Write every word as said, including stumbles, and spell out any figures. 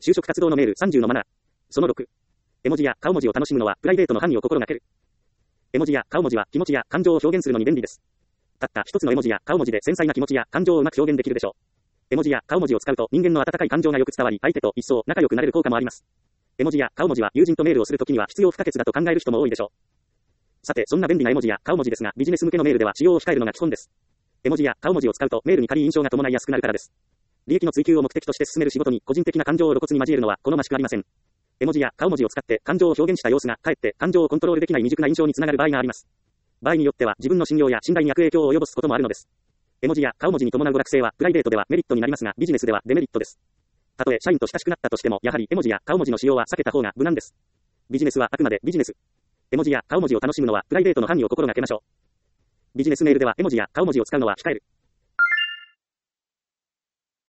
就職活動のメールさんじゅうのマナー。そのろく。絵文字や顔文字を楽しむのはプライベートの範囲を心がける。絵文字や顔文字は気持ちや感情を表現するのに便利です。たった一つの絵文字や顔文字で繊細な気持ちや感情をうまく表現できるでしょう。絵文字や顔文字を使うと人間の温かい感情がよく伝わり、相手と一層仲良くなれる効果もあります。絵文字や顔文字は友人とメールをするときには必要不可欠だと考える人も多いでしょう。さて、そんな便利な絵文字や顔文字ですが、ビジネス向けのメールでは使用を控えるのが基本です。絵文字や顔文字を使うとメールに軽い印象が伴いやすくなるからです。利益の追求を目的として進める仕事に個人的な感情を露骨に交えるのは好ましくありません。絵文字や顔文字を使って感情を表現した様子がかえって感情をコントロールできない未熟な印象につながる場合があります。場合によっては自分の信用や信頼に悪影響を及ぼすこともあるのです。絵文字や顔文字に伴う娯楽性はプライベートではメリットになりますが、ビジネスではデメリットです。たとえ社員と親しくなったとしても、やはり絵文字や顔文字の使用は避けた方が無難です。ビジネスはあくまでビジネス。絵文字や顔文字を楽しむのはプライベートの範囲を心がけましょう。ビジネスメールでは絵文字や顔文字を使うのは控える。